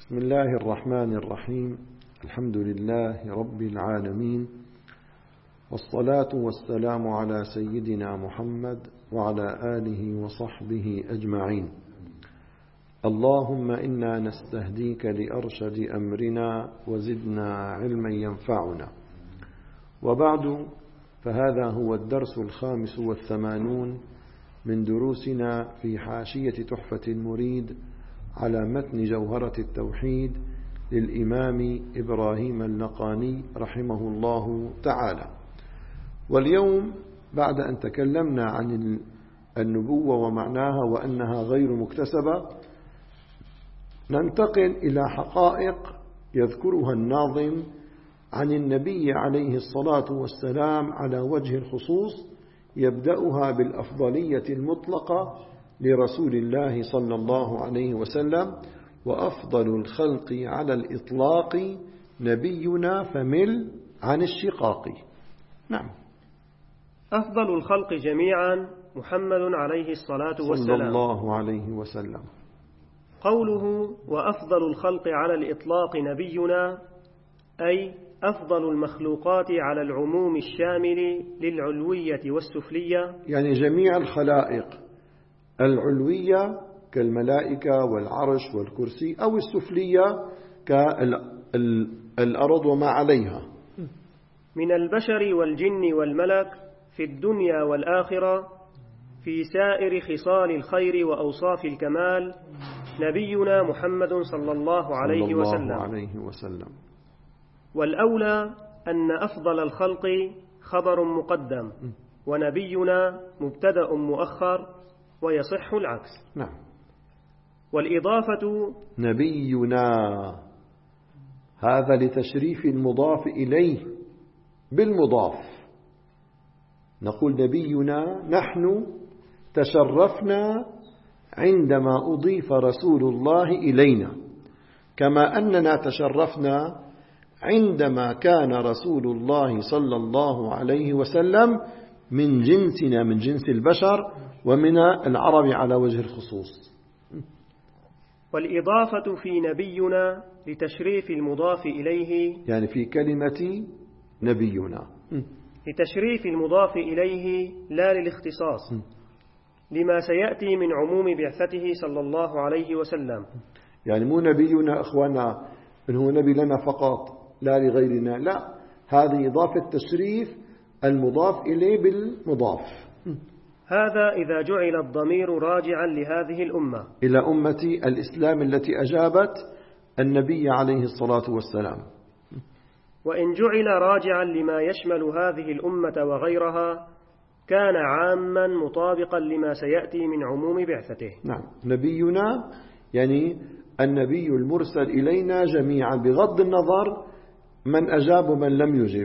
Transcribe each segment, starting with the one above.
بسم الله الرحمن الرحيم. الحمد لله رب العالمين، والصلاة والسلام على سيدنا محمد وعلى آله وصحبه أجمعين. اللهم إنا نستهديك لأرشد أمرنا وزدنا علما ينفعنا. وبعد، فهذا هو الدرس 85 من دروسنا في حاشية تحفة المريد على متن جوهرة التوحيد للإمام إبراهيم اللقاني رحمه الله تعالى. واليوم بعد أن تكلمنا عن النبوة ومعناها وأنها غير مكتسبة، ننتقل إلى حقائق يذكرها الناظم عن النبي عليه الصلاة والسلام على وجه الخصوص، يبدأها بالأفضلية المطلقة لرسول الله صلى الله عليه وسلم: وأفضل الخلق على الإطلاق نبينا فمل عن الشقاق. نعم. أفضل الخلق جميعا محمد عليه الصلاة والسلام صلى الله عليه وسلم. قوله وأفضل الخلق على الإطلاق نبينا، أي أفضل المخلوقات على العموم الشامل للعلوية والسفلية، يعني جميع الخلائق العلوية كالملائكة والعرش والكرسي، أو السفلية كالأرض وما عليها، من البشر والجن والملك في الدنيا والآخرة، في سائر خصال الخير وأوصاف الكمال، نبينا محمد صلى الله عليه وسلم. والأولى أن أفضل الخلق خبر مقدم، ونبينا مبتدأ مؤخر، ويصح العكس. نعم. والإضافة نبينا هذا لتشريف المضاف إليه بالمضاف. نقول نبينا، نحن تشرفنا عندما أضيف رسول الله إلينا، كما أننا تشرفنا عندما كان رسول الله صلى الله عليه وسلم من جنسنا، من جنس البشر ومن العرب على وجه الخصوص. والإضافة في نبينا لتشريف المضاف إليه، يعني في كلمة نبينا لتشريف المضاف إليه لا للاختصاص، لما سيأتي من عموم بعثته صلى الله عليه وسلم. يعني مو نبينا أخوانا إنه نبي لنا فقط لا لغيرنا، لا، هذه إضافة تشريف المضاف إليه بالمضاف. هذا إذا جعل الضمير راجعا لهذه الأمة، إلى أمة الإسلام التي أجابت النبي عليه الصلاة والسلام. وإن جعل راجعا لما يشمل هذه الأمة وغيرها، كان عاما مطابقا لما سيأتي من عموم بعثته. نعم. نبينا يعني النبي المرسل إلينا جميعا، بغض النظر من أجاب ومن لم يجب.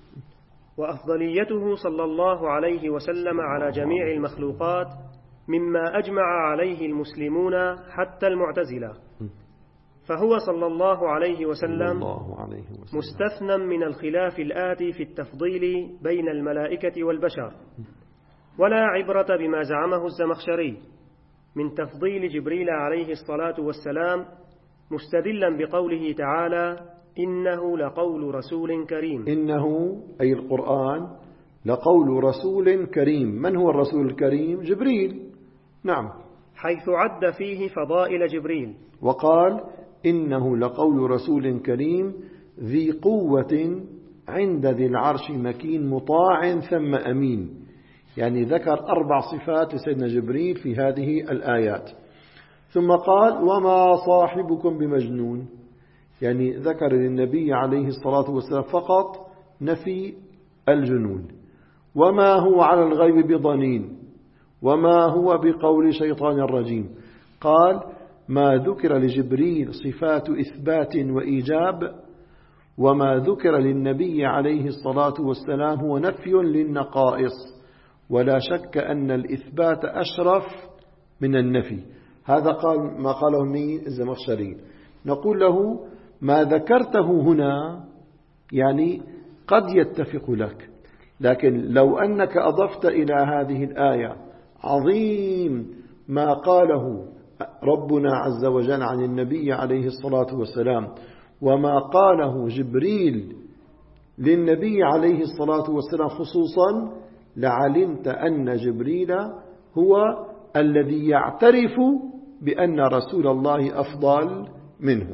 وأفضليته صلى الله عليه وسلم على جميع المخلوقات مما أجمع عليه المسلمون حتى المعتزلة، فهو صلى الله عليه وسلم مستثنى من الخلاف الآتي في التفضيل بين الملائكة والبشر، ولا عبرة بما زعمه الزمخشري من تفضيل جبريل عليه الصلاة والسلام، مستدلا بقوله تعالى: إنه لقول رسول كريم. إنه أي القرآن لقول رسول كريم. من هو الرسول الكريم؟ جبريل. نعم. حيث عد فيه فضائل جبريل، وقال إنه لقول رسول كريم ذي قوة عند ذي العرش مكين مطاع ثم أمين. يعني ذكر 4 صفات لسيدنا جبريل في هذه الآيات، ثم قال وما صاحبكم بمجنون. يعني ذكر للنبي عليه الصلاة والسلام فقط نفي الجنون، وما هو على الغيب بضنين، وما هو بقول شيطان رجيم. قال ما ذكر لجبريل صفات إثبات وإيجاب، وما ذكر للنبي عليه الصلاة والسلام هو نفي للنقائص، ولا شك أن الإثبات أشرف من النفي. هذا قال ما قاله مين؟ الزمخشري. نقول له ما ذكرته هنا يعني قد يتفق لك، لكن لو أنك أضفت إلى هذه الآية عظيم ما قاله ربنا عز وجل عن النبي عليه الصلاة والسلام وما قاله جبريل للنبي عليه الصلاة والسلام خصوصا لعلمت أن جبريل هو الذي يعترف بأن رسول الله أفضل منه،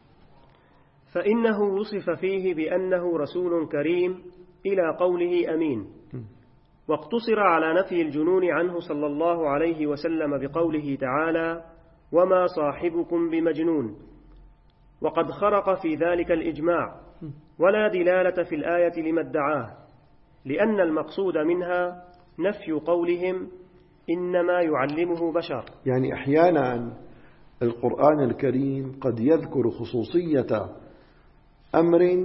فإنه وصف فيه بأنه رسول كريم إلى قوله أمين، واقتصر على نفي الجنون عنه صلى الله عليه وسلم بقوله تعالى وما صاحبكم بمجنون، وقد خرق في ذلك الإجماع، ولا دلالة في الآية لما ادعاه، لأن المقصود منها نفي قولهم إنما يعلمه بشر. يعني أحيانا القرآن الكريم قد يذكر خصوصية أمر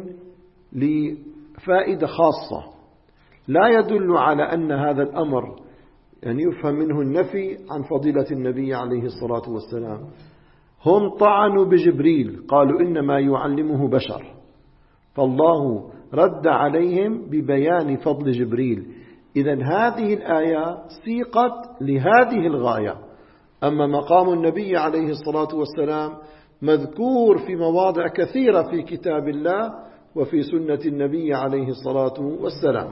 لفائدة خاصة لا يدل على أن هذا الأمر يعني يفهم منه النفي عن فضيلة النبي عليه الصلاة والسلام. هم طعنوا بجبريل قالوا إنما يعلمه بشر، فالله رد عليهم ببيان فضل جبريل. إذن هذه الآية سيقت لهذه الغاية. أما مقام النبي عليه الصلاة والسلام مذكور في مواضع كثيرة في كتاب الله وفي سنة النبي عليه الصلاة والسلام.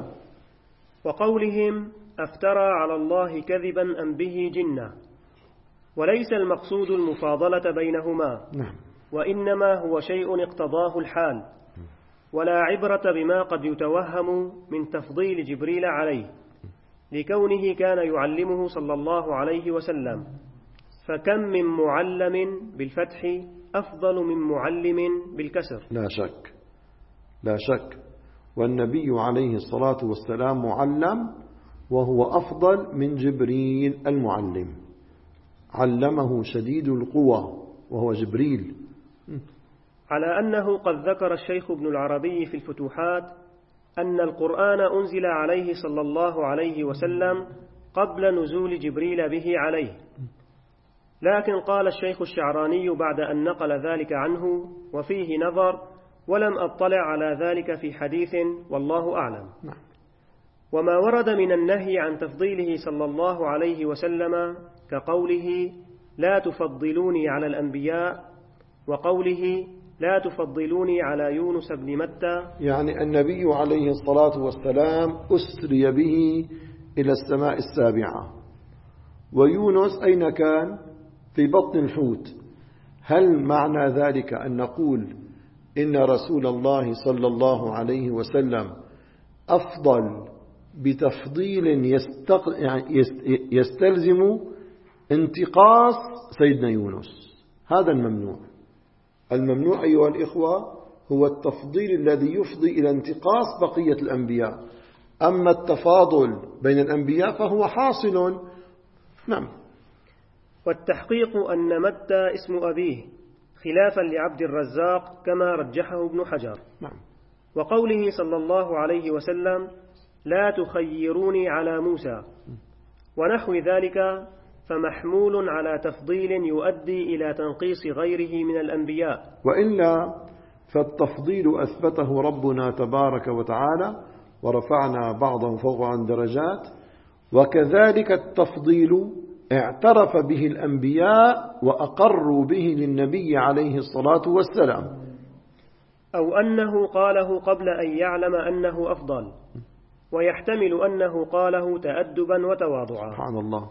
وقولهم أفترى على الله كذبا أم به جنة، وليس المقصود المفاضلة بينهما، وإنما هو شيء اقتضاه الحال، ولا عبرة بما قد يتوهم من تفضيل جبريل عليه لكونه كان يعلمه صلى الله عليه وسلم، فكم من معلم بالفتح أفضل من معلم بالكسر. لا شك والنبي عليه الصلاة والسلام معلم، وهو أفضل من جبريل المعلم. علمه شديد القوى وهو جبريل. على أنه قد ذكر الشيخ ابن العربي في الفتوحات أن القرآن أنزل عليه صلى الله عليه وسلم قبل نزول جبريل به عليه، لكن قال الشيخ الشعراني بعد أن نقل ذلك عنه وفيه نظر، ولم أطلع على ذلك في حديث والله أعلم. وما ورد من النهي عن تفضيله صلى الله عليه وسلم كقوله لا تفضلوني على الأنبياء، وقوله لا تفضلوني على يونس بن متى، يعني النبي عليه الصلاة والسلام أسري به إلى السماء السابعة، ويونس أين كان؟ في بطن الحوت. هل معنى ذلك أن نقول إن رسول الله صلى الله عليه وسلم أفضل بتفضيل يستلزم انتقاص سيدنا يونس؟ هذا الممنوع. الممنوع أيها الإخوة هو التفضيل الذي يفضي إلى انتقاص بقية الأنبياء. أما التفاضل بين الأنبياء فهو حاصل. نعم. والتحقيق أن متى اسم أبيه خلافا لعبد الرزاق كما رجحه ابن حجر. نعم. وقوله صلى الله عليه وسلم لا تخيروني على موسى ونحو ذلك فمحمول على تفضيل يؤدي إلى تنقيص غيره من الأنبياء، وإلا فالتفضيل أثبته ربنا تبارك وتعالى ورفعنا بعضهم فوق عن درجات، وكذلك التفضيل اعترف به الأنبياء وأقروا به للنبي عليه الصلاة والسلام، أو أنه قاله قبل أن يعلم أنه أفضل، ويحتمل أنه قاله تأدبا وتواضعا. سبحان الله.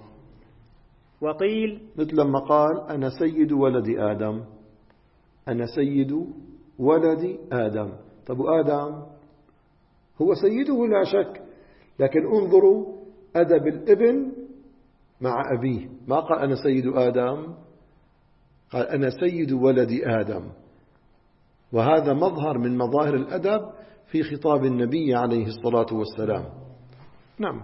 وقيل مثل ما قال أنا سيد ولد آدم، أنا سيد ولد آدم. طب آدم هو سيده لا شك، لكن انظروا أدب الابن مع أبيه، ما قال أنا سيد آدم، قال أنا سيد ولد آدم. وهذا مظهر من مظاهر الأدب في خطاب النبي عليه الصلاة والسلام. نعم.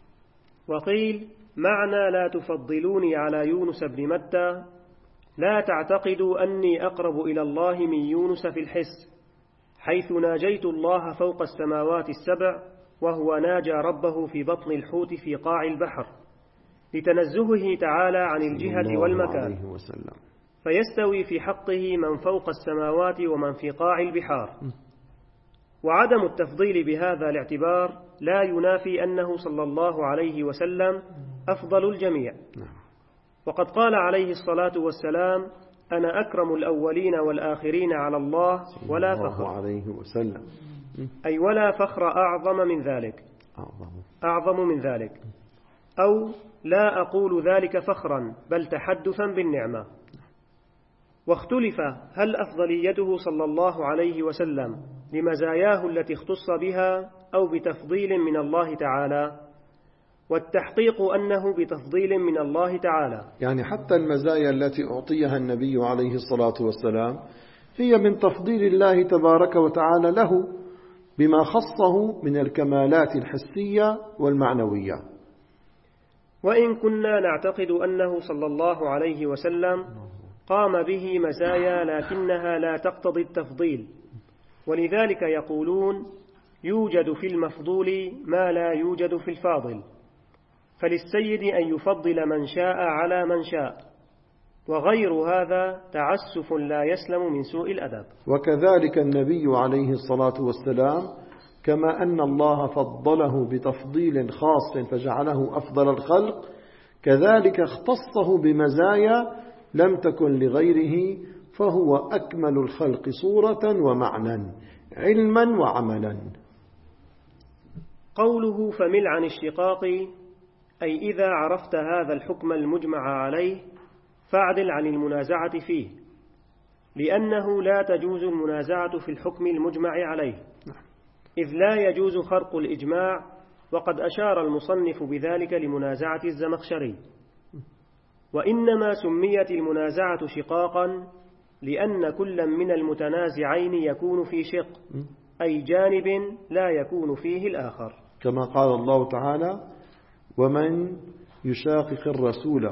وقيل معنى لا تفضلوني على يونس بن متى لا تعتقدوا أني أقرب إلى الله من يونس في الحس، حيث ناجيت الله فوق السماوات السبع وهو ناجى ربه في بطن الحوت في قاع البحر، لتنزهه تعالى عن الجهة والمكان، فيستوي في حقه من فوق السماوات ومن في قاع البحار. وعدم التفضيل بهذا الاعتبار لا ينافي أنه صلى الله عليه وسلم أفضل الجميع. وقد قال عليه الصلاة والسلام: أنا أكرم الأولين والآخرين على الله ولا فخر عليه وسلم. أي ولا فخر أعظم من ذلك، أو لا أقول ذلك فخرا بل تحدثا بالنعمة. واختلف هل أفضليته صلى الله عليه وسلم لمزاياه التي اختص بها أو بتفضيل من الله تعالى، والتحقيق أنه بتفضيل من الله تعالى. يعني حتى المزايا التي أعطيها النبي عليه الصلاة والسلام هي من تفضيل الله تبارك وتعالى له بما خصه من الكمالات الحسية والمعنوية. وإن كنا نعتقد أنه صلى الله عليه وسلم قام به مزايا لكنها لا تقتضي التفضيل، ولذلك يقولون: يوجد في المفضول ما لا يوجد في الفاضل، فللسيد أن يفضل من شاء على من شاء، وغير هذا تعسف لا يسلم من سوء الأدب. وكذلك النبي عليه الصلاة والسلام كما أن الله فضله بتفضيل خاص فجعله أفضل الخلق، كذلك اختصه بمزايا لم تكن لغيره، فهو أكمل الخلق صورة ومعنى، علما وعملا. قوله فمل عن الشقاق، أي إذا عرفت هذا الحكم المجمع عليه فاعدل عن المنازعة فيه، لأنه لا تجوز المنازعة في الحكم المجمع عليه، إذ لا يجوز خرق الإجماع، وقد أشار المصنف بذلك لمنازعة الزمخشري. وإنما سميت المنازعة شقاقا لأن كل من المتنازعين يكون في شق، أي جانب لا يكون فيه الآخر، كما قال الله تعالى: ومن يشاقق الرسول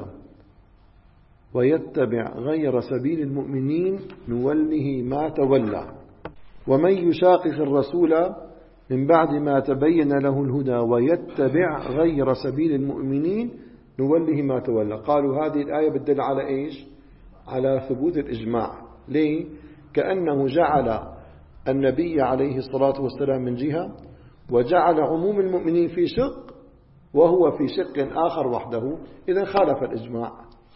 ويتبع غير سبيل المؤمنين نوله ما تولى. ومن يشاقق الرسول من بعد ما تبين له الهدى ويتبع غير سبيل المؤمنين نوله ما تولى. قالوا هذه الآية بتدل على إيش؟ على ثبوت الإجماع. ليه؟ كأنه جعل النبي عليه الصلاة والسلام من جهة، وجعل عموم المؤمنين في شق وهو في شق آخر وحده، إذا خالف الإجماع.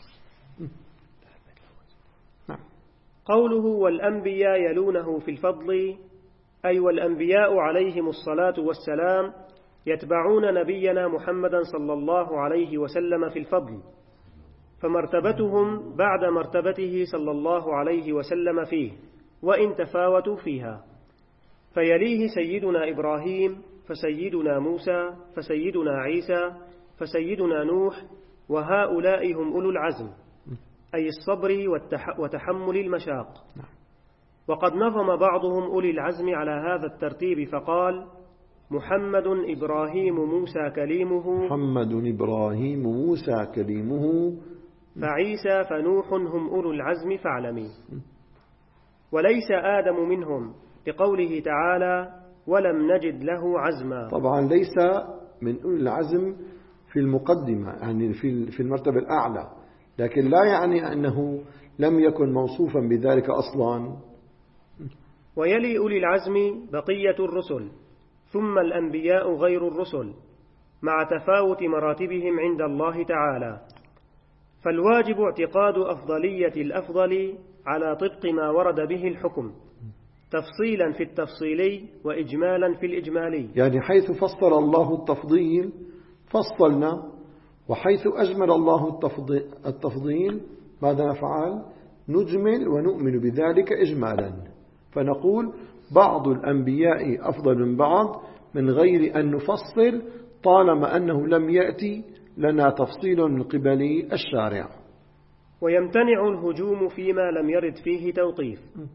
قوله والأنبياء يلونه في الفضل، أي والأنبياء عليهم الصلاة والسلام يتبعون نبينا محمدا صلى الله عليه وسلم في الفضل، فمرتبتهم بعد مرتبته صلى الله عليه وسلم فيه، وإن تفاوتوا فيها، فيليه سيدنا إبراهيم، فسيدنا موسى، فسيدنا عيسى، فسيدنا نوح، وهؤلاء هم أولو العزم، أي الصبر وتحمل المشاق. وقد نظم بعضهم أولي العزم على هذا الترتيب فقال: محمد إبراهيم موسى كليمه، فعيسى فنوح هم أولو العزم فاعلمي. وليس آدم منهم، لقوله تعالى: ولم نجد له عزما. طبعا ليس من أولي العزم في المقدمة، يعني في المرتبة الأعلى، لكن لا يعني أنه لم يكن موصوفا بذلك أصلا. ويلي أولي العزم بقية الرسل، ثم الأنبياء غير الرسل، مع تفاوت مراتبهم عند الله تعالى. فالواجب اعتقاد أفضلية الأفضل على طبق ما ورد به الحكم، تفصيلا في التفصيلي وإجمالا في الإجمالي. يعني حيث فصل الله التفضيل فصلنا، وحيث أجمل الله التفضيل ماذا نفعل؟ نجمل ونؤمن بذلك إجمالا، فنقول بعض الأنبياء أفضل من بعض من غير أن نفصل، طالما أنه لم يأتي لنا تفصيل من قبل الشارع. ويمتنع الهجوم فيما لم يرد فيه توقيف.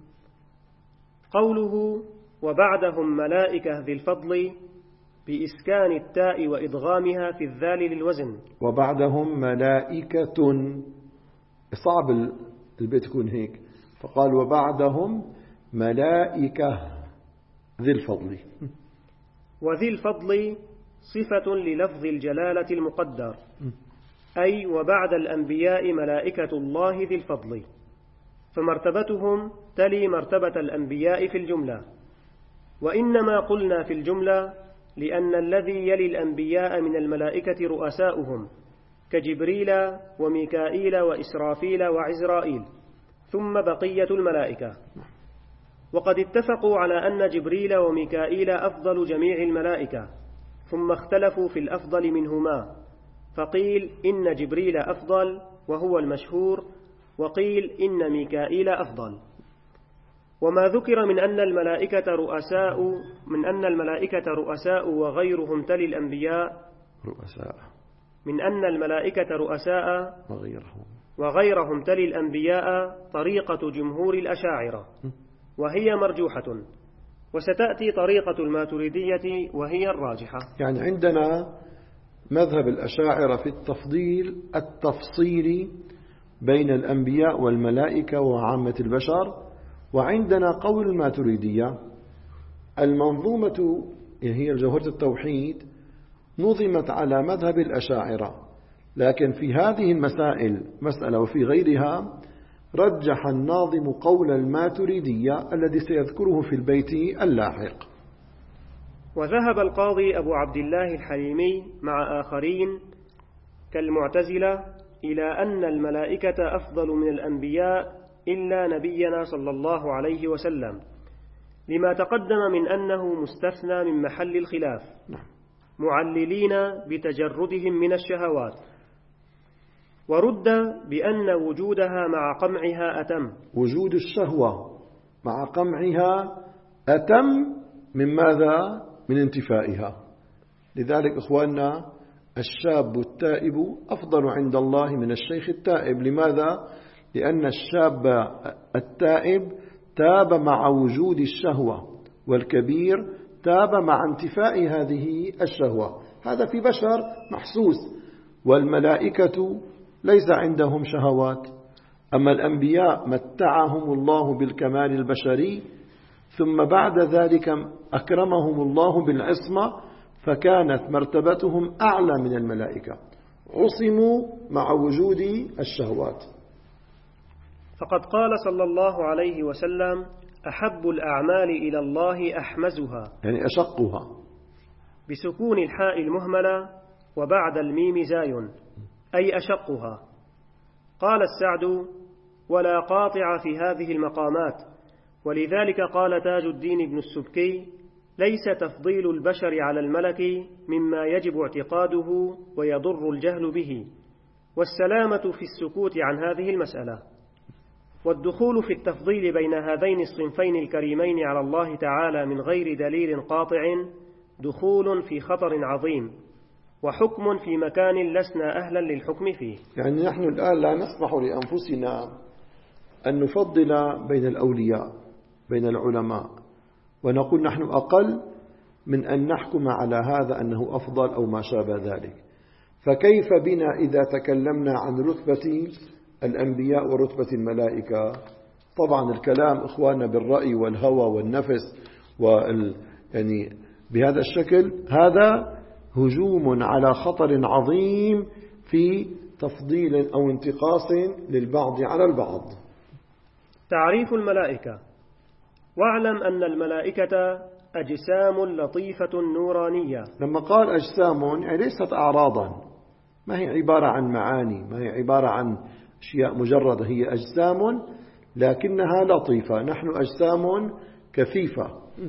قوله وبعدهم ملائكة ذي الفضل بإسكان التاء وإدغامها في الذال للوزن. وبعدهم ملائكة، صعب البيت يكون هيك، فقال وبعدهم ملائكة ذي الفضل. وذي الفضل صفة للفظ الجلالة المقدر، أي وبعد الأنبياء ملائكة الله ذي الفضل، فمرتبتهم تلي مرتبة الأنبياء في الجملة. وإنما قلنا في الجملة لأن الذي يلي الأنبياء من الملائكة رؤساؤهم، كجبريل وميكائيل وإسرافيل وعزرائيل، ثم بقية الملائكة. وقد اتفقوا على أن جبريل وميكائيل أفضل جميع الملائكة، ثم اختلفوا في الأفضل منهما، فقيل إن جبريل أفضل وهو المشهور، وقيل إن ميكائيل أفضل. وما ذكر من أن الملائكة رؤساء وغيرهم تلي الأنبياء وغيرهم تلي الأنبياء طريقة جمهور الأشاعرة، وهي مرجوحة، وستأتي طريقة الماتريدية وهي الراجحة. يعني عندنا مذهب الأشاعرة في التفضيل التفصيلي بين الأنبياء والملائكة وعامة البشر، وعندنا قول الماتريدية. المنظومة هي جوهرة التوحيد نظمت على مذهب الأشاعرة، لكن في هذه المسائل مسألة وفي غيرها رجح الناظم قول الماتريدية الذي سيذكره في البيت اللاحق. وذهب القاضي أبو عبد الله الحليمي مع آخرين كالمعتزلة إلى أن الملائكة أفضل من الأنبياء إلا نبينا صلى الله عليه وسلم، لما تقدم من أنه مستثنى من محل الخلاف، معللين بتجردهم من الشهوات. ورد بأن وجودها مع قمعها أتم، وجود الشهوة مع قمعها أتم من ماذا؟ من انتفائها. لذلك إخواننا الشاب التائب أفضل عند الله من الشيخ التائب. لماذا؟ لأن الشاب التائب تاب مع وجود الشهوة، والكبير تاب مع انتفاء هذه الشهوة. هذا في بشر محسوس، والملائكة ليس عندهم شهوات. أما الأنبياء متعهم الله بالكمال البشري، ثم بعد ذلك أكرمهم الله بالعصمة، فكانت مرتبتهم أعلى من الملائكة، عصموا مع وجود الشهوات. فقد قال صلى الله عليه وسلم: أحب الأعمال إلى الله أحمزها، يعني أشقها، بسكون الحاء المهملة وبعد الميم زاي، أي أشقها. قال السعد: ولا قاطع في هذه المقامات. ولذلك قال تاج الدين ابن السبكي: ليس تفضيل البشر على الملك مما يجب اعتقاده ويضر الجهل به، والسلامة في السكوت عن هذه المسألة. والدخول في التفضيل بين هذين الصنفين الكريمين على الله تعالى من غير دليل قاطع دخول في خطر عظيم، وحكم في مكان لسنا أهلا للحكم فيه. يعني نحن الآن لا نسمح لأنفسنا أن نفضل بين الأولياء، بين العلماء، ونقول نحن أقل من أن نحكم على هذا أنه أفضل أو ما شابه ذلك. فكيف بنا إذا تكلمنا عن رتبة الأنبياء ورتبة الملائكة؟ طبعا الكلام إخواننا بالرأي والهوى والنفس يعني بهذا الشكل، هذا هجوم على خطر عظيم في تفضيل أو انتقاص للبعض على البعض. تعريف الملائكة: واعلم أن الملائكة أجسام لطيفة نورانية. لما قال أجسام يعني ليست أعراضا، ما هي عبارة عن معاني، ما هي عبارة عن أشياء مجردة، هي أجسام لكنها لطيفة. نحن أجسام كثيفة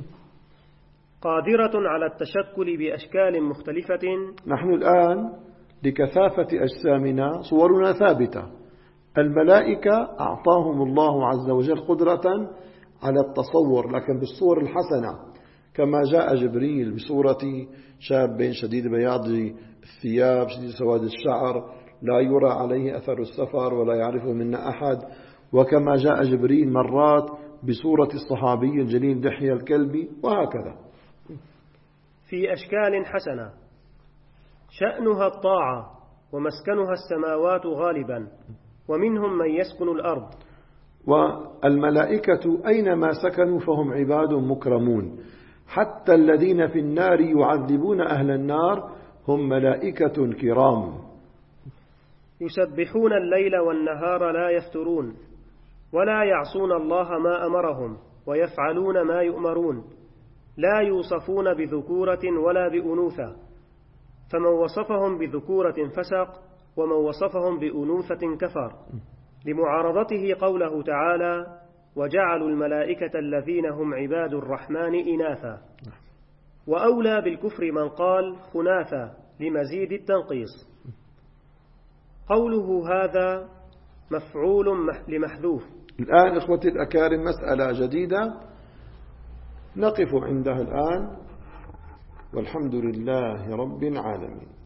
قادرة على التشكل بأشكال مختلفة. نحن الآن لكثافة أجسامنا صورنا ثابتة. الملائكة أعطاهم الله عز وجل قدرة على التصور، لكن بالصور الحسنة، كما جاء جبريل بصورة شاب شديد بياض الثياب شديد سواد الشعر لا يرى عليه أثر السفر ولا يعرفه منا أحد، وكما جاء جبريل مرات بصورة الصحابي الجليل دحية الكلبي، وهكذا في أشكال حسنة. شأنها الطاعة ومسكنها السماوات غالبا، ومنهم من يسكن الأرض. والملائكة أينما سكنوا فهم عباد مكرمون، حتى الذين في النار يعذبون أهل النار هم ملائكة كرام. يسبحون الليل والنهار لا يفترون، ولا يعصون الله ما أمرهم، ويفعلون ما يؤمرون، لا يوصفون بذكورة ولا بأنوثة، فمن وصفهم بذكورة فسق، ومن وصفهم بأنوثة كفر، لمعارضته قوله تعالى: وجعلوا الملائكة الذين هم عباد الرحمن إناثا. وأولى بالكفر من قال خناثا لمزيد التنقيص. قوله هذا مفعول لمحذوف. الآن إخوتي الأكارم مسألة جديدة نقف عندها الآن، والحمد لله رب العالمين.